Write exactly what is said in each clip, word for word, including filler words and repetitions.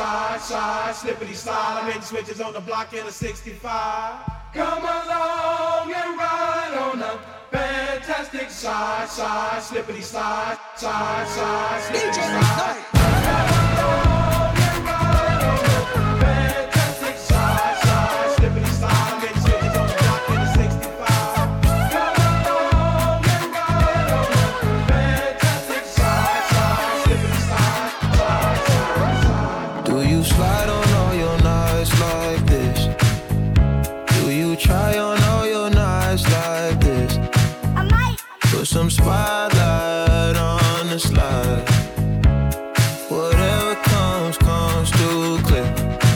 slide, slide, slippity slide. I'm hitting switches on the block in a sixty-five. Come along and ride on a fantastic slide, slide, slippity slide, slide, slide, slippity slide. Come along and ride on a fantastic slide, slide, slippity slide. I'm hitting switches on the block in a sixty-five. Come along and ride on a fantastic slide, slide, slippity slide, slide, slide, slide. Do you slide on all your nights like this? Do you try on all your nights like this? I might put some spotlight on the slide. Whatever comes, comes through clear.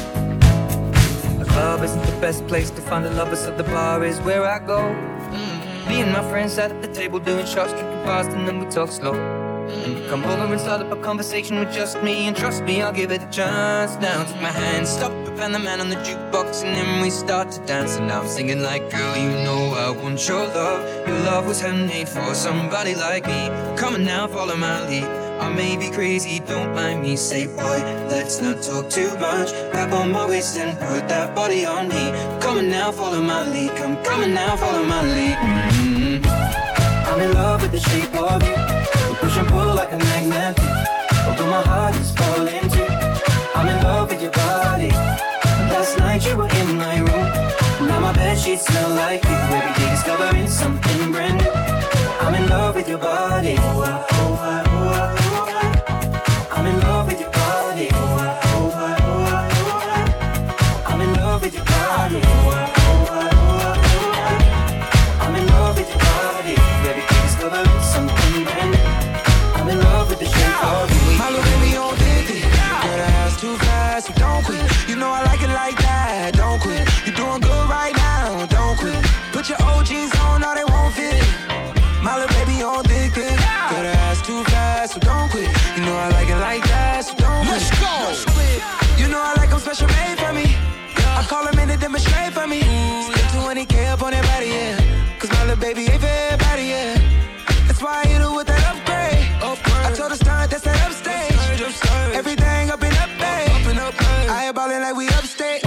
A club isn't the best place to find the lovers, so the bar is where I go. Mm-hmm. Me and my friends sat at the table doing shots, drinking fast, and then we talk slow. And you come over and start up a conversation with just me, and trust me, I'll give it a chance. Now take my hand, stop it, and the man on the jukebox, and then we start to dance. And now I'm singing like, girl, you know I want your love. Your love was handmade for somebody like me. Come on now, follow my lead. I may be crazy, don't mind me. Say, boy, let's not talk too much. Grab on my waist and put that body on me. Come on now, follow my lead. Come, come on now, follow my lead. Mm-hmm. I'm in love with the shape of you. We push and pull like a magnet. Although my heart is falling too. I'm in love with your body. Last night you were in my room. Now my bedsheets smell like you. Every day discovering something brand new. I'm in love with your body. Oh, I, oh, I, oh, I, oh, I. I'm in love with your body. Oh, I, oh, I, oh, I, oh, I. I'm in love with your body. Oh, I, oh, I, oh, I, oh, I. I'm in love with your body. Every day discovering something brand new. I'm in love with the shape of you. My little baby on fifty. Girl, the ass too fast, so don't quit. You know I like it like that, don't quit. You're doing good right now, don't quit. Put your O Gs on, now they won't fit. My little baby on thick, thick. Girl, the ass too fast, so don't quit. You know I like it like that, so don't quit. Let's go. You know I like them special made for me. I call them in to demonstrate for me. Spend twenty K up on that body, yeah. Cause my little baby ain't for everybody, yeah. That's why I hit her with that upgrade. I told her stunt, that's that upstage. Everything up and up, babe. I ain't ballin' like we upstate.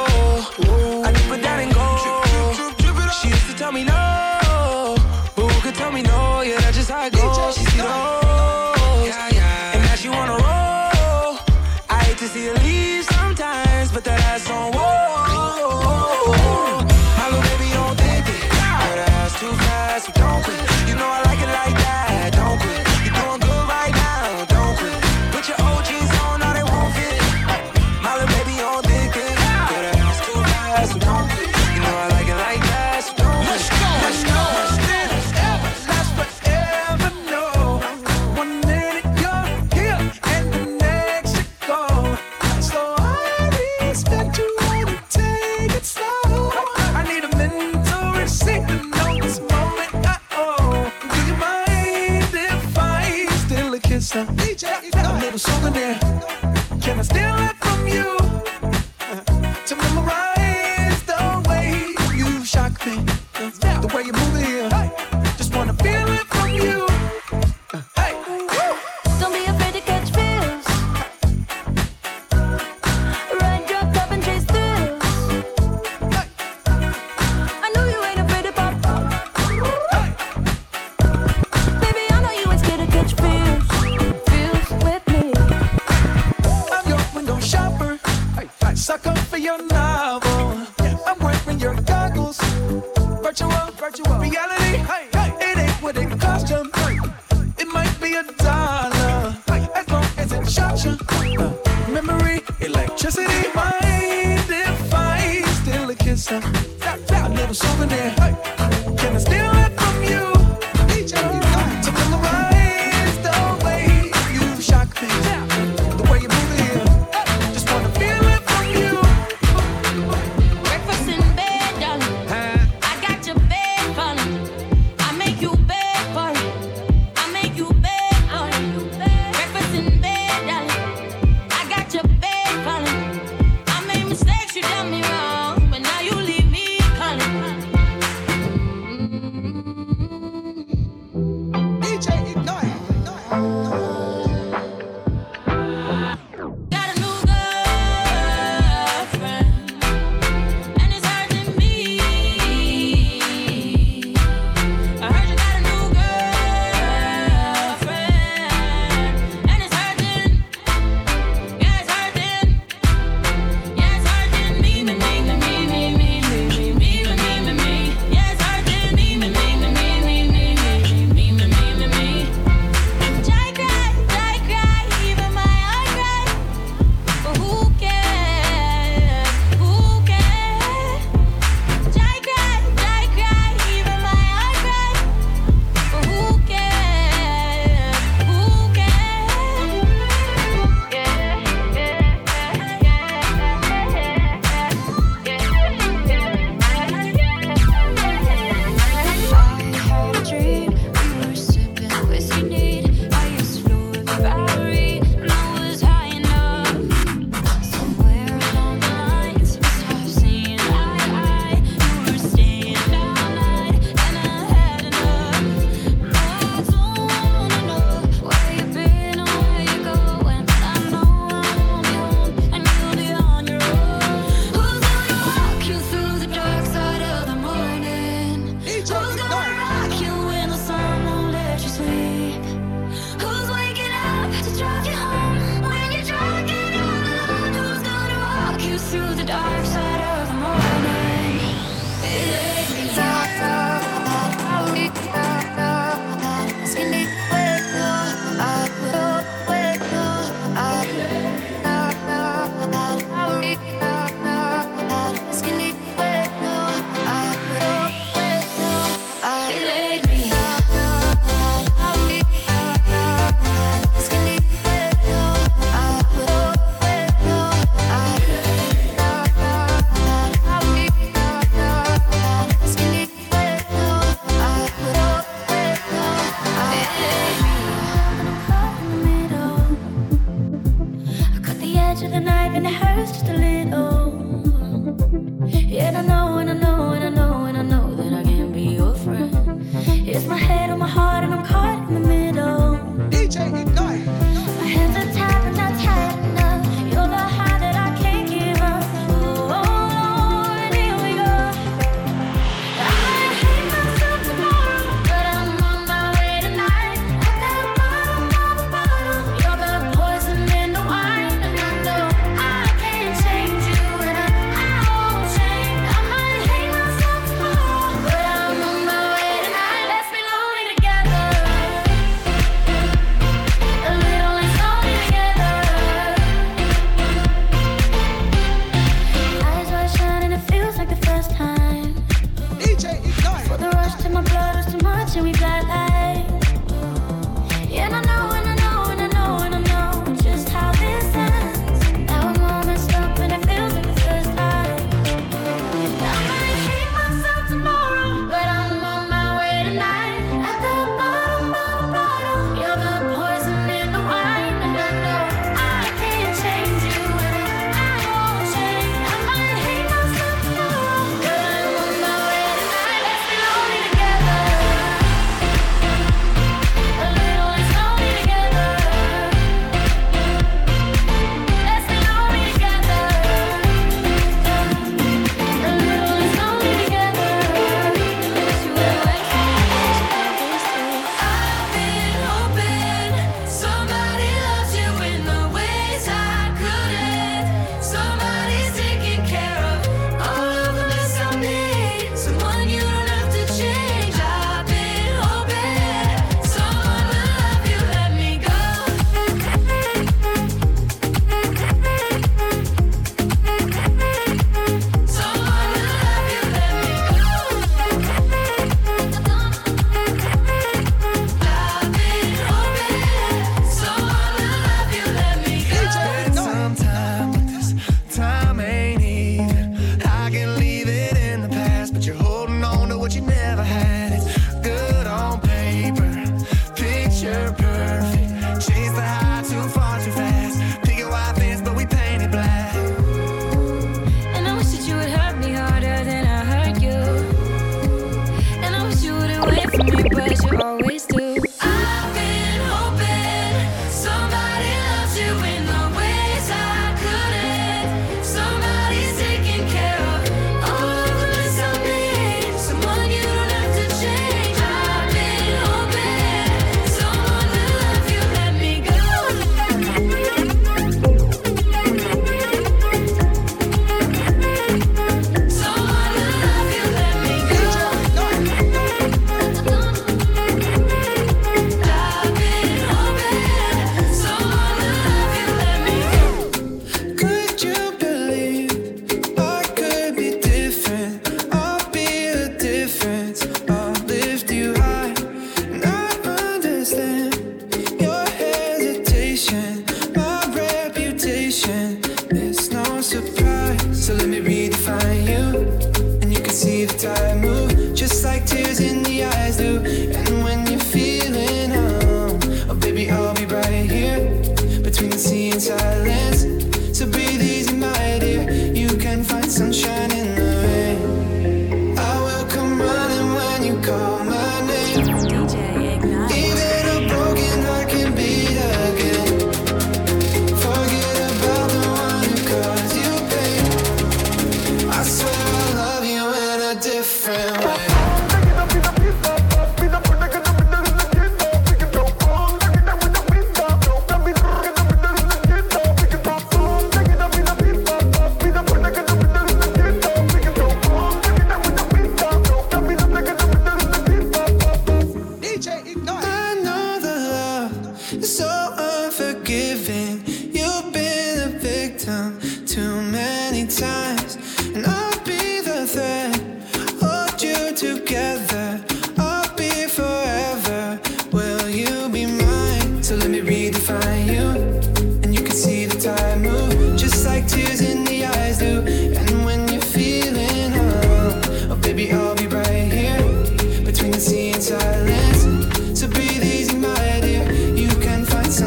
Oh, I dip it down and go. She used to tell me no. Who could tell me no? Yeah, that's just how it goes. She see the hoes, and now she wanna roll. I hate to see her leave sometimes, but that ass on whoa. My little baby on thick, girl, that ass too fast, so don't quit. You know I like it like that, don't quit. You doing good right now, don't quit. Put your O Gs on, now they won't fit. My little baby on thick, girl, that ass too fast, so don't quit. You know I like it like that, so don't quit. Let's go, let's go. Last forever, no. One minute you're here and the next you go. So I expect you to take it slow. I need a mentor and see to know this moment. Uh-oh. Do you mind if I steal a kiss? A little souvenir. Can I steal it from you? To memorize the way you shock me, the way you move it here. Just wanna feel it from you. Hey, Don't be afraid to catch feels. Ride your cup and chase thrills. I know you ain't afraid to pop. Baby, I know you ain't scared to catch feels. Feels with me. I'm your window shopper, sucker for your novel. I'm wearing your goggles. Virtual, virtual reality. It ain't what it cost you. It might be a dollar, as long as it shocks you. Uh, memory, electricity. Mind if I steal a kiss? Uh, a little souvenir. Can I steal it from you? To memorize the way you shock me, the way you move it here. Just wanna feel it from you. Breakfast in bed, darling. I got your bed falling. I make you bed for it. I make you bed for it. Breakfast in bed, darling. I got your bed falling. I made mistakes, you done me wrong, but now you leave me calling. and it hurts just a little. Yeah, I know, and I know, and I know, and I know that I can't be your friend. It's my head on my heart, and I'm caught in the middle. D J Ignite. My hands are tied, but not tight enough. You're the high that I can't give up. Oh, Lord, here we go. I might hate myself tomorrow, but I'm on my way tonight. At the bottom of the bottle, you're the poison in the wine, and I know I can't change you, and I, I won't change. I might hate myself tomorrow, but I'm on my way tonight. Let's be lonely together. A little less lonely together. Eyes wide shut and it feels like the first time. D J Ignite. For the rush to my blood was too much and we got like. Yeah, and I know, and I know, and I know, and I know just how this ends. Now I'm all messed up and it feels like the first time. I might hate myself tomorrow, but I'm on my way tonight. At the bottom of the bottle, you're the poison in the wine, and I know I can't change you, and I won't change. I might hate myself tomorrow, but I'm on my way tonight. Let's be lonely together. A little less lonely together. Let's be lonely together. A little less lonely together. Wish you were like I've been hoping somebody loves you in the ways I couldn't. Somebody's taking care of all of the mess I made. Someone you don't have to change. I've been hoping someone will love you, let me go. Someone will love you, let me go. I've been hoping someone will love you, let me go. Some time, but this time ain't even. I can leave it in the past, but you're holding on to what you never had. It's good on paper, picture perfect. Chase the high too far too fast. Pick a white fence, but we paint it black. And I wish that you would hurt me harder than I hurt you. And I wish you wouldn't wait for me, but you always do. I've been hoping somebody loves you in the ways I couldn't. Somebody's taking care of all of the mess I made. Someone you don't have to change. I've been hoping someone will love you, let me go. Someone will love you, let me go. I've been hoping someone will love you, let me go. Could you believe I could be different? I'll be a difference. I'll lift you high, and I understand your hesitation, my reputation. It's no surprise. So let me redefine you, and you can see the tide move, just like tears in the eyes do. And when you're feeling home, oh baby, I'll be right here between the sea and silence. So breathe easy, my dear. You can find sunshine in the rain. I will come running when you call my name. Even a broken heart can beat again. Forget about the one who caused you pain. I swear I love you in a different way. D J Ignite. I know the love is so unforgiving. You've been a victim too many times, and I'll be the thread, hold you together. I'll be forever. Will you be mine? So let me redefine you, and you can see the tide move, just like tears in the eyes do. And when you're feeling home, oh baby, I'll be right here between the sea and silence. So breathe easy, my dear. You can find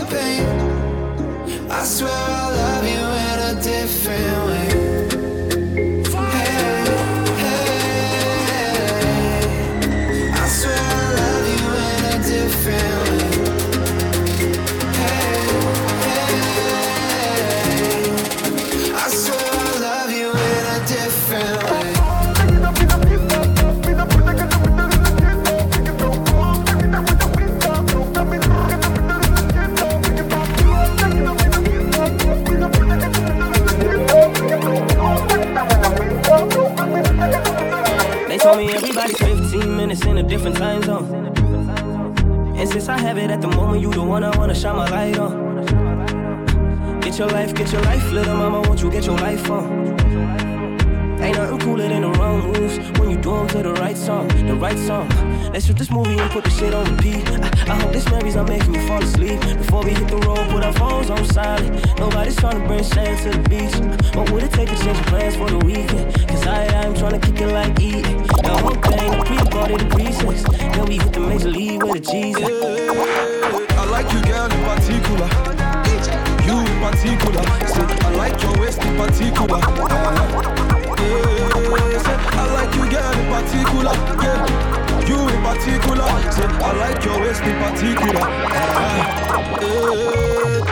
pain. I swear I'll love you in a different way. Hey, hey, I swear I'll love you in a different way. Hey, hey, I swear I'll love you in a different way. Told me everybody's fifteen minutes in a different time zone. And since I have it at the moment, you the one I wanna shine my light on. Get your life, get your life, little mama, won't you get your life on? Ain't nothing cooler than the wrong moves when you do them to the right song, the right song. Let's shoot this movie and put the shit on repeat. I, I hope this memories are making you fall asleep. Before we hit the road, put our phones on silent. Nobody's trying to bring sand to the beach. What would it take to change your plans for the weekend? Cause I, I'm trying to kick it like eating. The whole thing, the pre-party, the pre-sex. Then we hit the major league with a G's. Yeah, I like you, girl, in particular. You in particular. Say, I like your waist in particular. Uh, yeah, say, I like you, girl, in particular. Yeah, you in particular. Say, I like your waist in particular. Uh, yeah.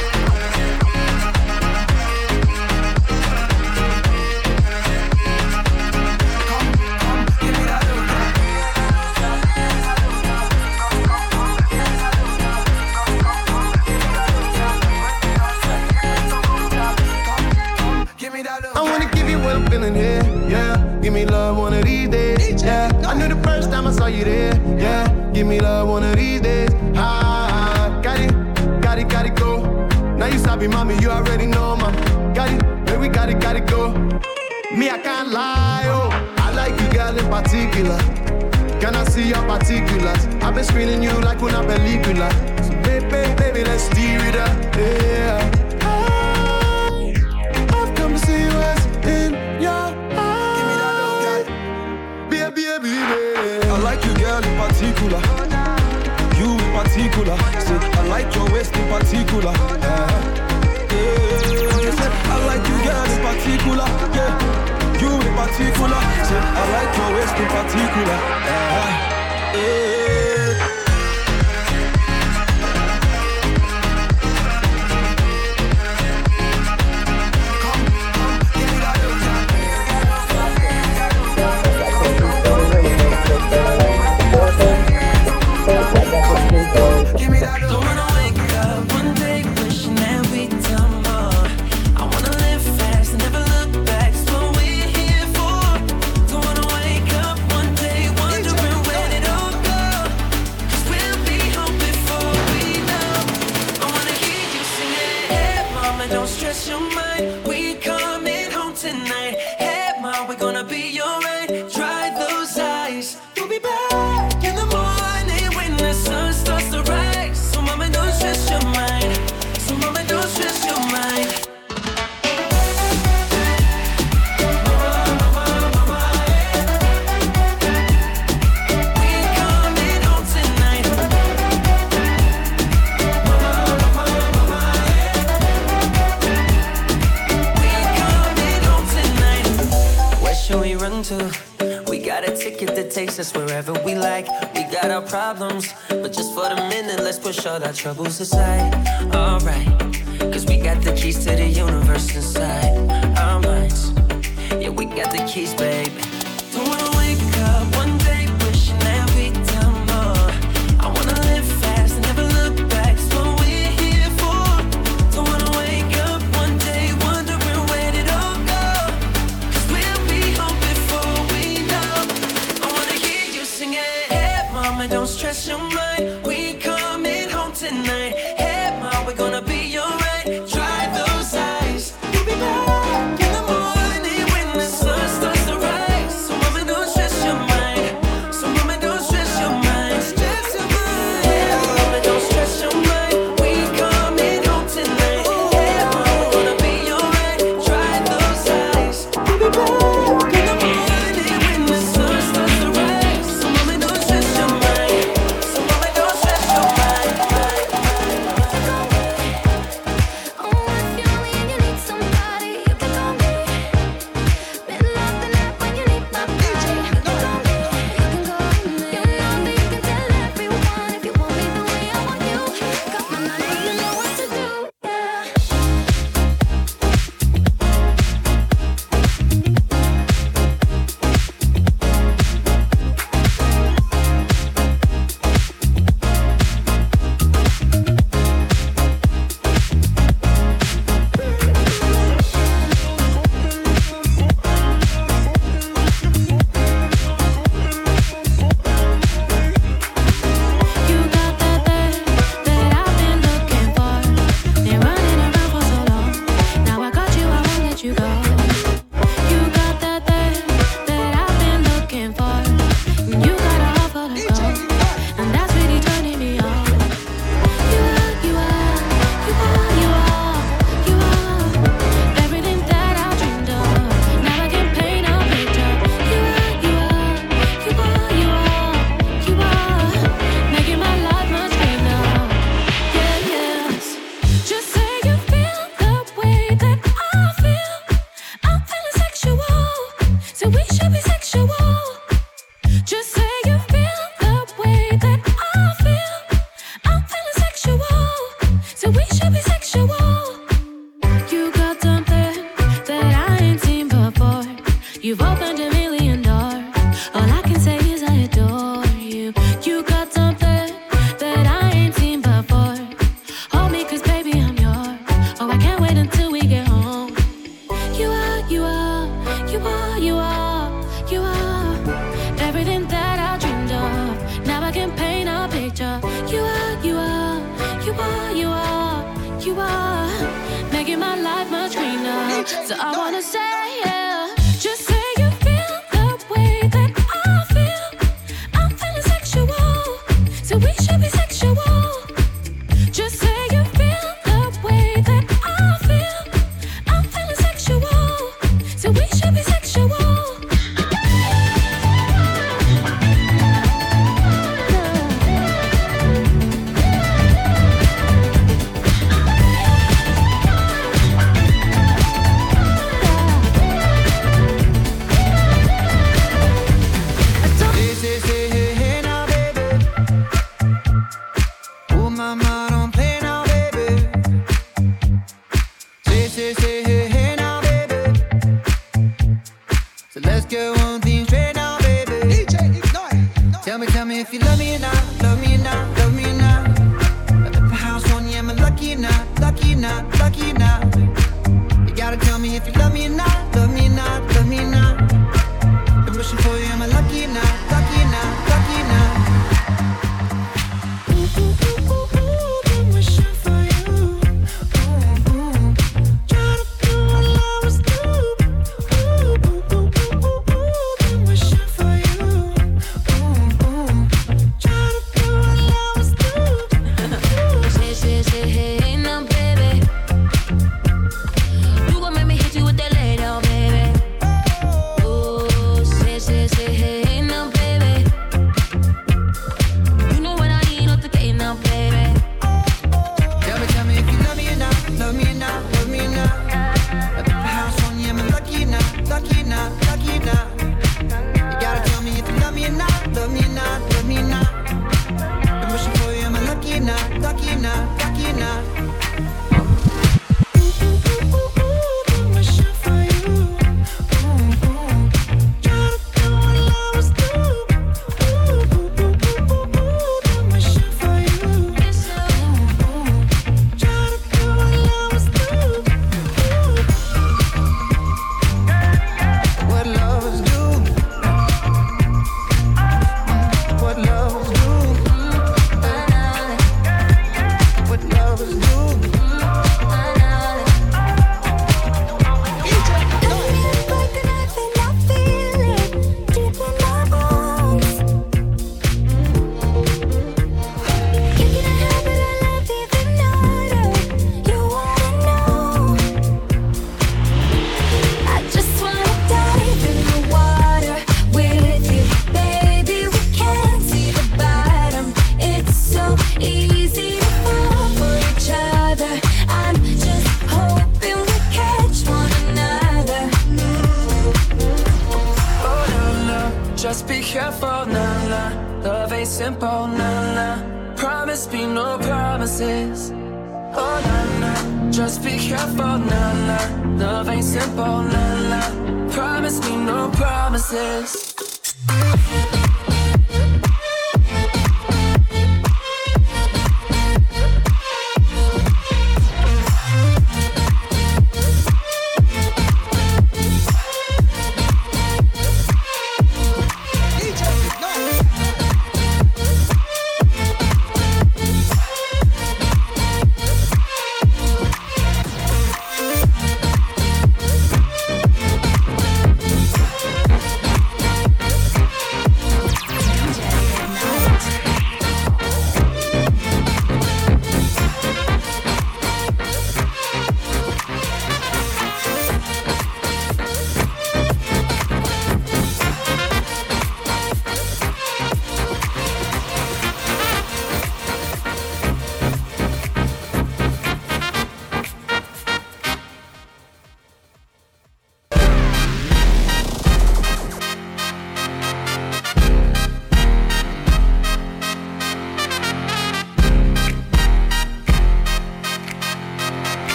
Here, yeah, give me love one of these days, yeah. I knew the first time I saw you there, yeah. Give me love one of these days, ah, got it, got it, got it, go. Now you sabi, mommy, you already know, ma. Got it, baby, got it, got it, go. Me, I can't lie, oh, I like you, girl, in particular. Can I see your particulars? I've been screening you like una película. So baby, baby, let's steer it up, yeah. I've come to see what's in your eyes. Baby, baby, baby. I like you, girl, in particular. You in particular. Say, I like your waist in particular. Uh, yeah. Say, I like you, girl, in particular. Yeah. You in particular. Say, I like your waist in particular. Uh, yeah. Give me that. Don't wanna wake up one day wishing that we'd done more. I wanna live fast and never look back. It's what we're here for. Don't wanna wake up one day wondering where it all go. Cause we'll be home before we know. I wanna hear you singing. Hey mama, don't stress your mind. We coming home tonight. Hey mom, we're gonna be alright. Dry those eyes. We'll be back in the morning when the sun starts to rise. So mama, don't stress your mind. So mama, don't stress your mind. Mama, mama, mama, yeah. We coming home tonight. Mama, mama, mama, yeah. We coming home tonight. Where should we run to? We got a ticket that takes us wherever we like. We got our problems, but just for the minute, let's push all our troubles aside. Alright, cause we got the keys to the universe inside our minds. Yeah, we got the keys, baby. Don't wanna wake up one day wishing that we'd done more. I wanna live fast and never look back. It's what we're here for. Don't wanna wake up one day wondering where it all go. Cause we'll be home before we know. I wanna hear you singing. Hey mama, don't stress your mind. We coming home tonight. Hey mom, we're gonna be alright. Dry those eyes. We'll be back in the morning when the sun starts to rise. So mama, don't stress your be sexual. You got something that I ain't seen before. You've opened a million doors. All I can say is I adore you. You got something that I ain't seen before. Hold me, cause baby, I'm yours. Oh, I can't wait until we get home. You are, you are, you are, you are, you are everything that I dreamed of. Now I can paint a picture. You are, you are, you are, you are, you are making my life much greener. So I wanna say, yeah, just say you feel the way that I feel. I'm feeling sexual, so we should be sexual. Just say you feel the way that I feel. I'm feeling sexual, so we should be sexual. Tell me, tell me if you love me or not, love me or not, love me or not. At the house on you, am I lucky or not, lucky or not, lucky or not? You gotta tell me if you love me or not, love me or not, love me or not. I'm wishing for you, am I lucky or not, lucky or not, lucky or not? Ooh, ooh, ooh, ooh, ooh, I'm wishing for you. Ooh, ooh. Try to do what I was doing. Ooh, ooh, ooh, ooh, ooh, ooh, I'm wishing for you. Say, say, say, hey, hey, now, baby. You gon' make me hit you with that lay down, baby. Oh, say, say, say, hey, hey, now, baby. You know what I need, not the gay now, baby. Tell me, tell me if you love me or not, love me or not, love me or not. At the house on you, am I lucky or not, lucky or not, lucky or not? You gotta tell me if you love me or not, love me or not, love me or not. I'm wishing for you, am I lucky or not, lucky or not, lucky or not? Ooh, ooh, ooh, ooh, ooh, I'm wishing for you. Ooh, ooh. Try to do what I was doing. Ooh, ooh, ooh, ooh, ooh, ooh, I'm wishing for you. Ooh, ooh. Try to do what I was doing. Ooh. What lovers do. What lovers do. What lovers do. Like a knife and I feel it deep in my bones. You can have it, I love even harder. You wanna know? I just wanna dive in the water with you, baby. We can't see the bottom. It's so easy to fall for each other. I'm just hoping we catch one another. Oh, no, no, just be careful, nah, nah. Love ain't simple, nah, nah. Promise me no promises. Oh, nah, nah, just be careful, nah, nah. Love ain't simple, nah, nah. Promise me no promises.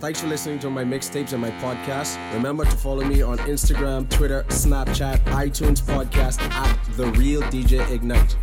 Thanks for listening to my mixtapes and my podcast. Remember to follow me on Instagram, Twitter, Snapchat, iTunes podcast at The Real D J Ignite.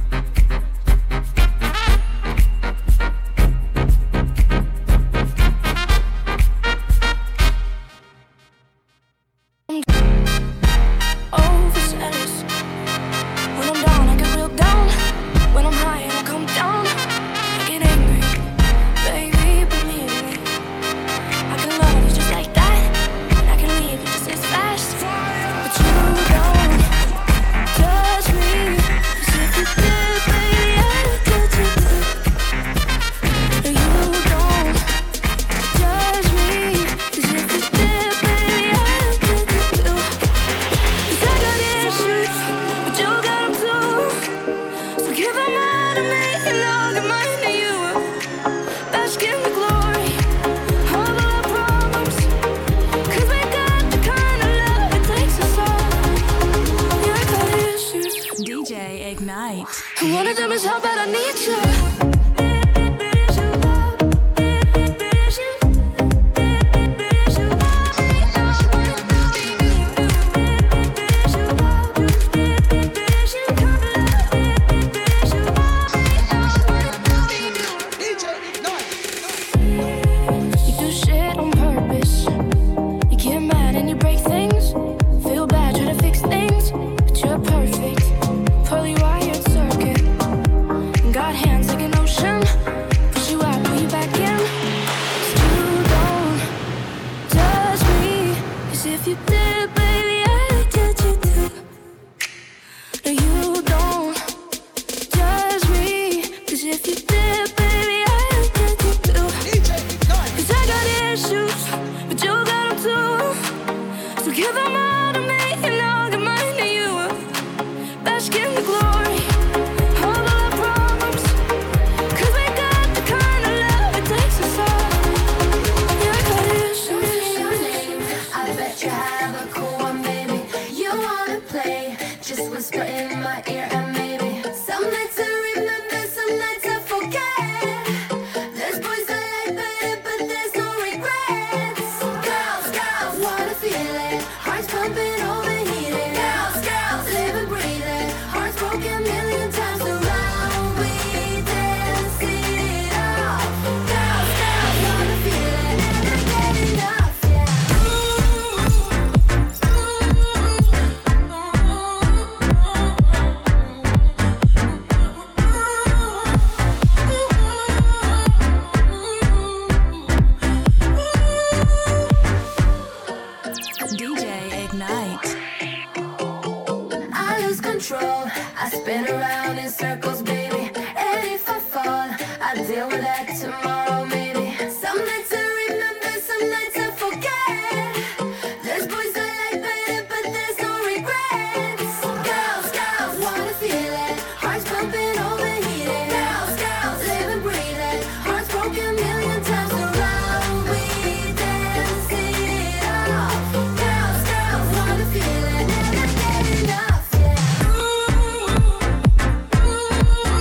One of them is how bad I need you. Enough, yeah.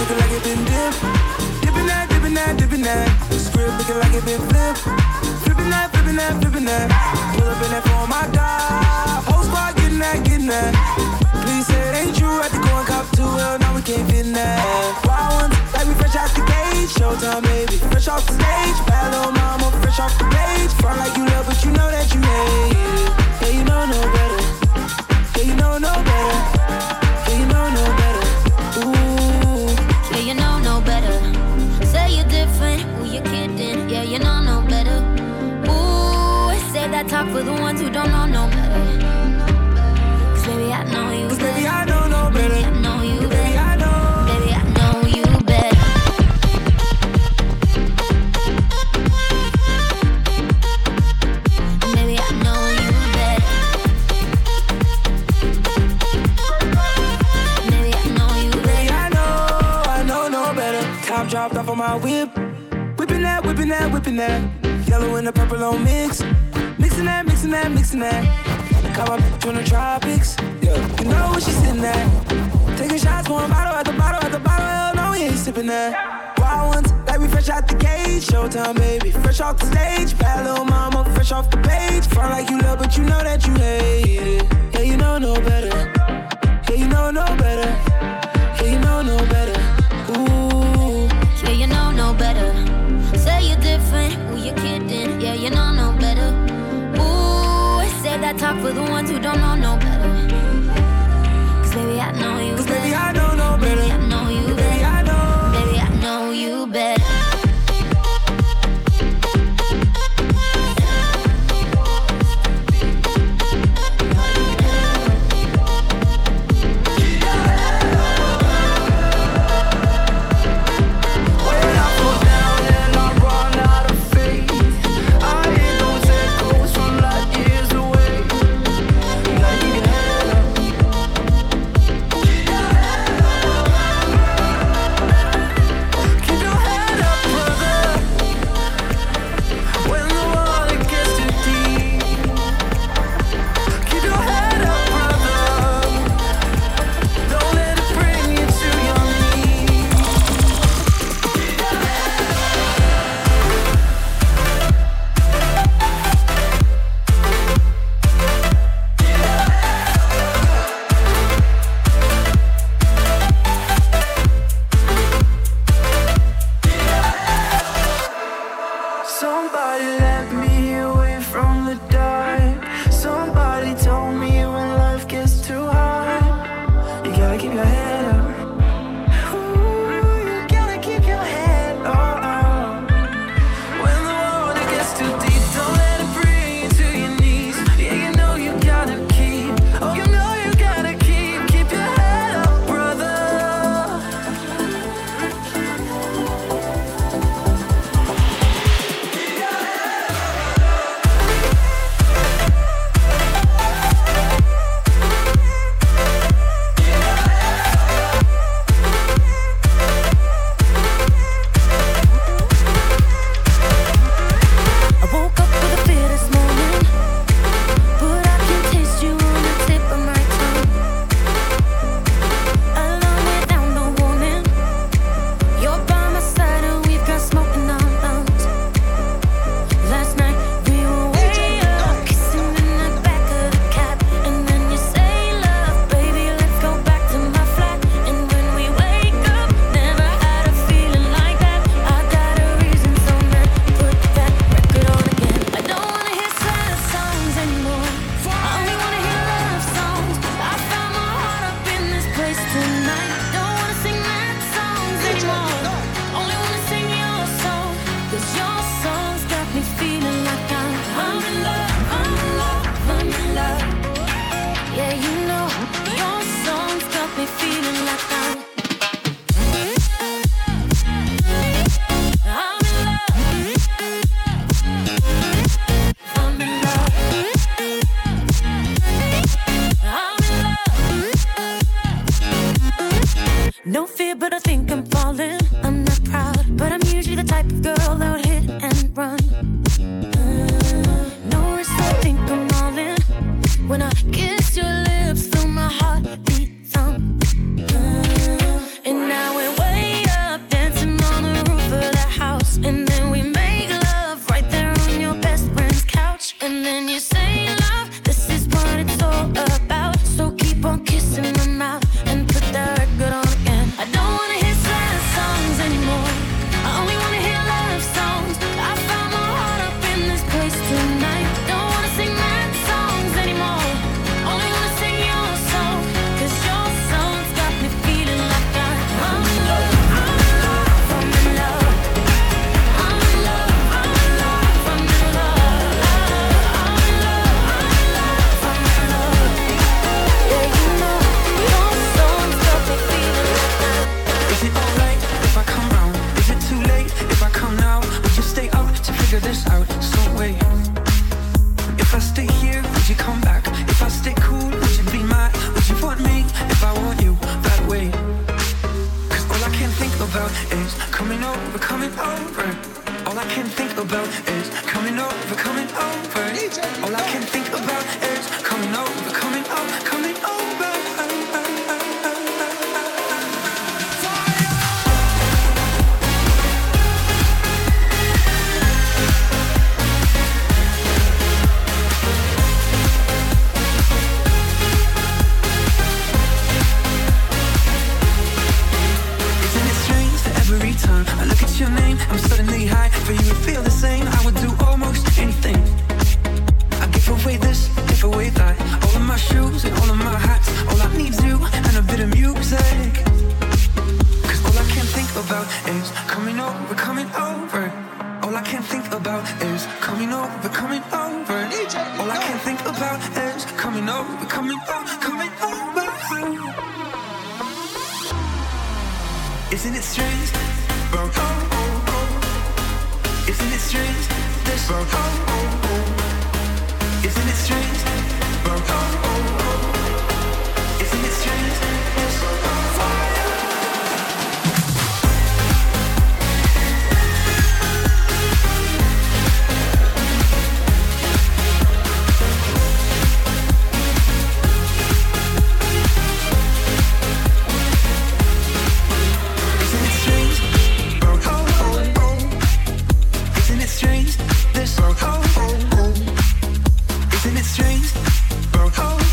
looking like it been dipped. Dipping that, dipping that, dipping that. Script looking like it been flipped. Flipping that, flipping that, flipping that. Pull up in that for my God. Whole squad getting that, getting that. Please say it ain't true. Had to go and cop too well. Now we can't fit in that. Wild ones, like we fresh out the gate. Showtime, baby. Fresh off the stage. Bad little mama, fresh off the page. Front like you love, but you know that you hate it. Yeah, you know no better. Yeah, you know no better. Yeah, you know no better. Ooh. Yeah, you know no better. Say you're different, who you kidding? Yeah, you know no better. Ooh, say that talk for the ones who don't know no better. Cause baby, I know you Cause better. baby, I know no better. Baby, I know you Baby, better. I know. Baby, I know you better. Baby, I know you better. Baby, I know you Baby, better. I know, I know no better. Top dropped off on my whip. Whipping that, whipping that, whipping that. Yellow and the purple on mix. Mixing that, mixing that, mixing that. Got my bitch from the tropics. Yeah, you know where she's sitting at. Taking shots, pouring bottle at the bottle at the bottle. Hell no, we ain't sipping that. Wild ones, like we fresh out the cage. Showtime, baby, fresh off the stage. Bad little mama, fresh off the page. Front like you love, but you know that you hate it. Yeah, you know no better. Yeah, you know no better. Yeah, you know no better. Ooh. Yeah, you know no better. Say you're different, who you kidding? Yeah, you know no better. Ooh, say that talk for the ones who don't know no better. Cause baby, I know you Cause better. baby, I know no better. Baby, I know you Baby, better. I know. Baby, I know you better. Somebody let me away from the dark. Somebody told me when life gets too hard, you gotta keep your head up. Ooh, you gotta keep your head up. When the water gets too deep, don't let it bring you to your knees. Yeah, you know you gotta keep. Oh, you know you gotta keep. Keep your head up, brother. I woke up with a fear this morning, but I can taste you on the tip of my tongue. Alone without no warning, you're by my side and we've got smoke in our lungs. Last night we were way up, kissing in the back of the cab, and then you say, "Love, baby, let's go back to my flat." And when we wake up, never had a feeling like that. I got a reason, so man, put that record on again. I don't wanna hear sad songs anymore. I only wanna hear love songs. I found my heart up in this place tonight. Don't wanna sing that songs anymore. Only wanna sing your song. 'Cause your songs got me feeling like I'm I'm in love, I'm in love, I'm in love. Yeah, you know, your songs got me feeling like I'm I'm in love. I'm in love. I'm in love. No fear, but I think I'm falling. I'm not proud, but I'm usually the type of girl that would hit and run. Uh, no risk, I think I'm all in. When I kiss your lips, feel my heart beat thump. Uh, and now we're way is coming over, coming over. All I can think about is coming over, coming over. All I can think about is coming over, coming over, coming over. Every time I look at your name, I'm suddenly high. For you to feel the same, I would do almost anything. I give away this, give away that. All of my shoes and all of my hats. All I need's you and a bit of music. Cause all I can think about is coming over, coming over. All I can think about is coming over, coming over. All I can think about is coming over, coming over, coming over. Isn't it strange? Oh, oh, oh, oh. Isn't it strange? This oh, oh, oh, oh. Isn't it strange? Oh, oh, oh, oh. Isn't it strange? This oh, oh, strange, this oh, oh, oh. Isn't it strange? Oh, oh.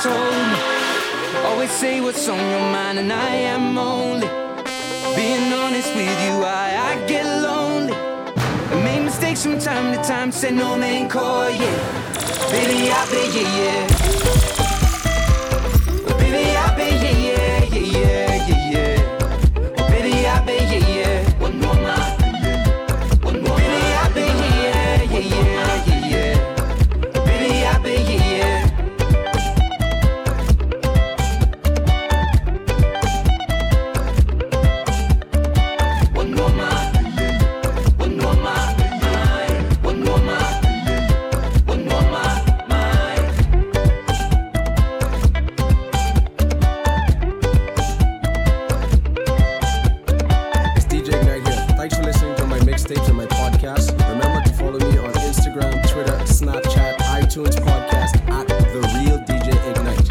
told me, always say what's on your mind, and I am only being honest with you. I, I get lonely, I make mistakes from time to time, said no man call, yeah. Baby, I be, yeah, yeah. Baby, I be, yeah, yeah, yeah, yeah, yeah, yeah. Baby, I be, yeah, yeah. One more night. One more Baby, I be, yeah, yeah, yeah, yeah, yeah. Baby, I be, yeah, yeah. One more night. One more night. One more night. One more night. It's D J Ignite here. Thanks for listening to my mixtapes and my podcast. Remember to follow me on Instagram, Twitter, Snapchat, iTunes podcast at The Real D J Ignite.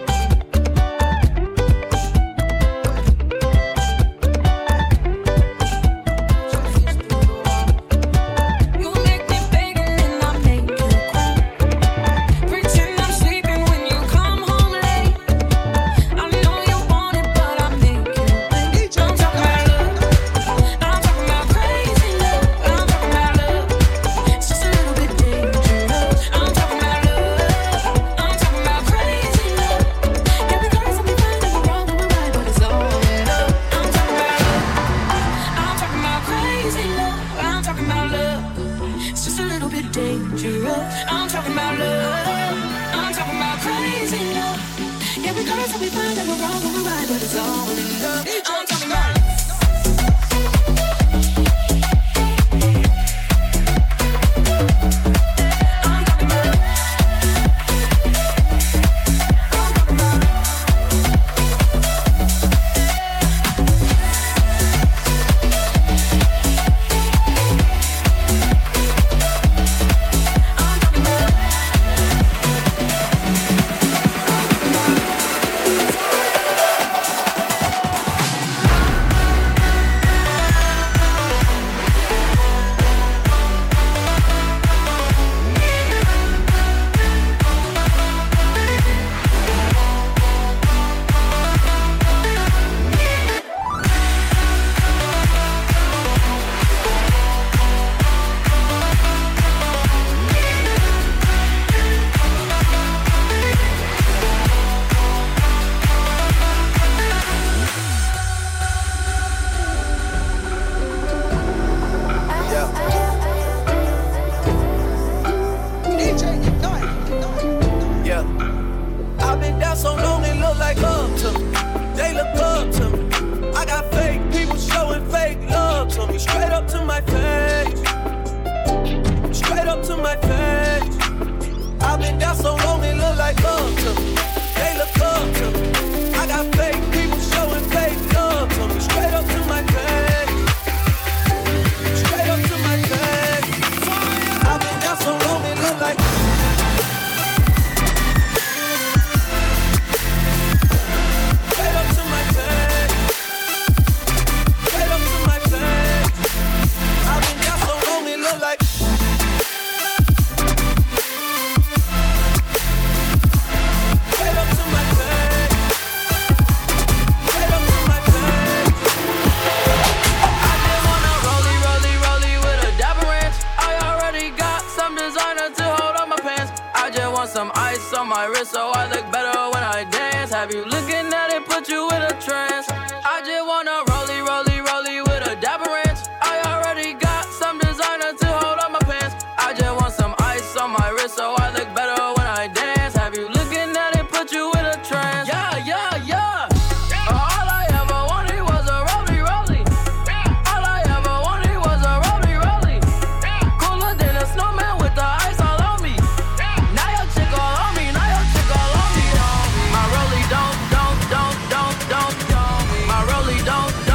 You make me beg and then I make you cry. Pretend I'm sleeping when you come home late. I know you want it, but I make you wait. I'm talking about love. I'm talking about crazy love. I'm talking about love. It's just a little bit dangerous. I'm talking about love. I'm talking about crazy love. Yeah, because I'll be fine if we're wrong when we're right, but it's all in love. I'm talking about love. I'm talking about crazy love. I'm talking about love. It's just a little bit dangerous. I'm talking about love. I'm talking about crazy love. Yeah, because I'll be fine if we're wrong when we're right, but it's all in love. I'm talking about love. I'm talking about love. Yeah. I've been down so long, they look like up to me. They look up to me. I got fake people showing fake love to me. Straight up to my face. Straight up to my face. I've been down so long, they look like up to me. They look up to me. I got fake people showing fake love to me. Straight up to my face. Straight up to my face. I've been down so long, they look like. Straight up to my face. Straight up to my face. I've been down so long, they look like. Straight up to my face. Straight up to my face. I just wanna rollie, rollie, rollie with a dapper ranch. I already got some designer to hold up my pants. I just want some ice on my wrist so I look better when I dance. Have you looking at it, put you in a trance. I just wanna rollie, rollie, rollie with a dapper ranch. I already got some designer to hold up my pants. I just want some ice on my wrist so I look better when I dance. Have you looking at it, put you in a trance. Yeah, yeah, yeah. All I ever wanted was a rollie, rollie. All I ever wanted was a rollie, rollie. Cooler than a snowman with the ice all on me. Now your chick all on me, now your chick all on me. My rollie don't, don't, don't, don't, don't, don't. My rollie don't.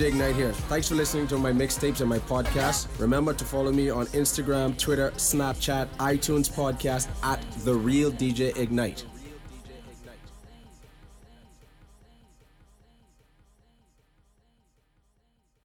Ignite here. Thanks for listening to my mixtapes and my podcast. Remember to follow me on Instagram, Twitter, Snapchat, iTunes podcast at The Real D J Ignite.